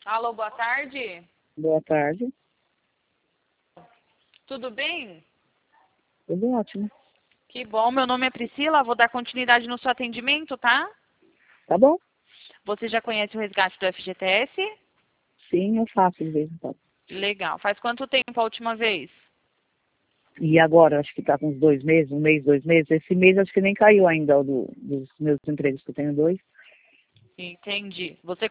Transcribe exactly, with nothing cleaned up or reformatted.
Alô, boa tarde. Boa tarde. Tudo bem? Tudo ótimo. Que bom, meu nome é Priscila, vou dar continuidade no seu atendimento, tá? Tá bom? Você já conhece o resgate do F G T S? Sim, eu faço de vez em quando. Legal. Faz quanto tempo a última vez? E agora, acho que tá com uns dois meses, um mês, dois meses. Esse mês acho que nem caiu ainda o do, dos meus empregos, que eu tenho dois. Entendi. Você